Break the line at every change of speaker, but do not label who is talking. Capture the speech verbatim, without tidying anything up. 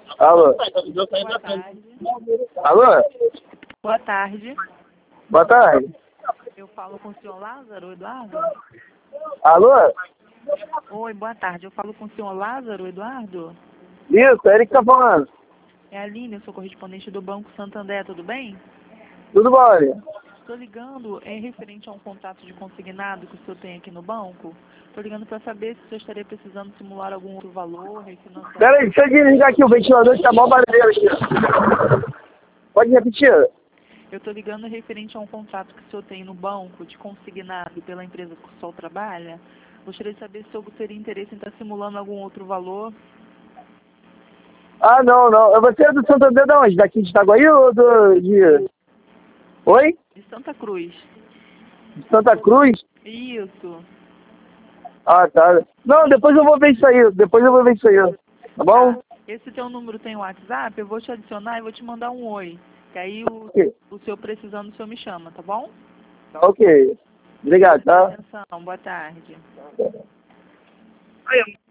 Alô?
Boa tarde.
Alô?
Boa tarde.
Boa tarde.
Eu falo com o senhor Lázaro Eduardo?
Alô?
Oi, boa tarde. Eu falo com o senhor Lázaro Eduardo?
Isso, é ele que tá falando.
É a Aline, eu sou correspondente do Banco Santander, tudo bem?
Tudo bom, ali?
Estou ligando em referente a um contrato de consignado que o senhor tem aqui no banco. Estou ligando para saber se o senhor estaria precisando simular algum outro valor, refinanciar.
Pera aí, deixa eu desligar aqui o ventilador que tá mó barulheiro aqui. Pode repetir?
Eu estou ligando em referente a um contrato que o senhor tem no banco de consignado pela empresa que o senhor trabalha. Gostaria de saber se o senhor teria interesse em estar simulando algum outro valor.
Ah, não, não. Você é do Santander de onde? Daqui de Itaguaí ou do... de... Oi?
De Santa Cruz.
De Santa Cruz?
Isso.
Ah, tá. Não, depois eu vou ver isso aí. Depois eu vou ver isso aí. Tá bom?
Tá. Esse teu número tem WhatsApp? Eu vou te adicionar e vou te mandar um oi. Que aí o,
Ok.
o senhor precisando, o senhor me chama, tá bom?
Tá ok. Obrigado, tá?
Atenção, boa tarde.
Aí,